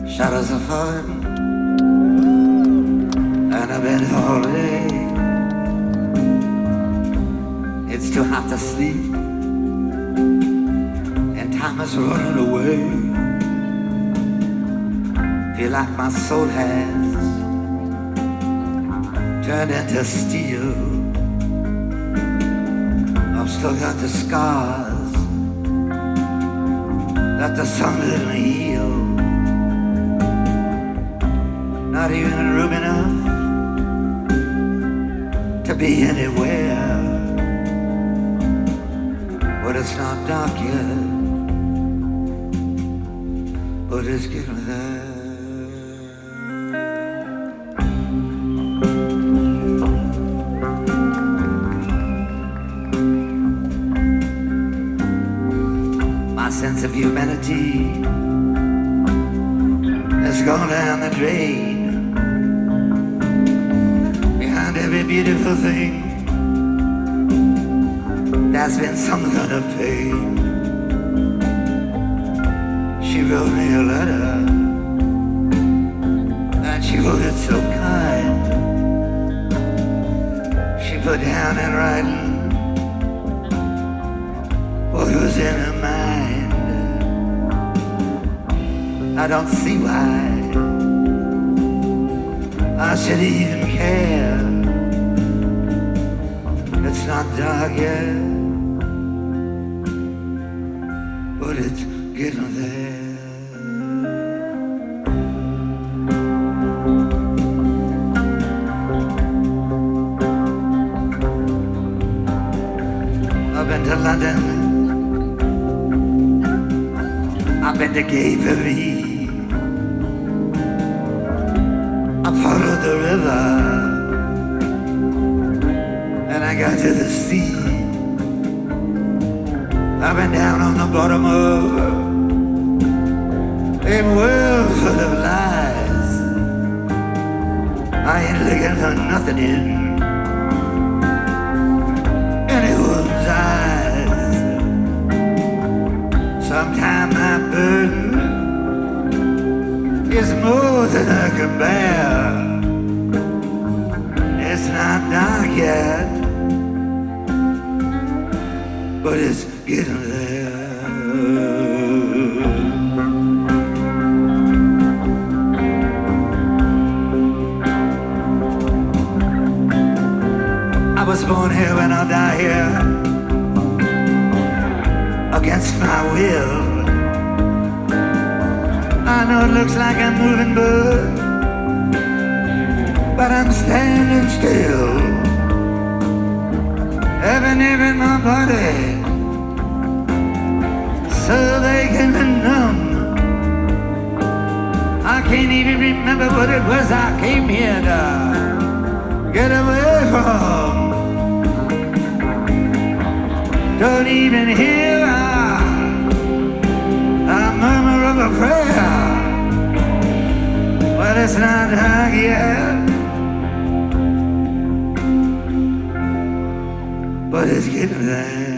Shadows are falling, and I've been all day. It's too hot to sleep, and time is running away. Feel like my soul has turned into steel. I've still got the scars that the sun didn't heal. Not even room enough to be anywhere. But it's not dark yet, but it's getting there. My sense of humanity has gone down the drain. Behind every beautiful thing, there's been some kind of pain. She wrote me a letter, and she wrote it so kind. She put down in writing what was in her mind. I don't see why I should even care. It's not dark yet, but it's getting there. I've been to London, I've been to Gay Paris, I followed the river, and I got to the sea. I've been down on the bottom of a world full of lies. I ain't looking for nothing in anyone's eyes. Sometimes my burden is more than I can bear. It's not dark yet, but it's getting there. I was born here and I'll die here, against my will. I know it looks like I'm moving, but I'm standing still. Every nerve in my body, so they can be numb. I can't even remember what it was I came here to get away from. Don't even hear a murmur of a prayer. Well, it's not dark yet, but it's getting there.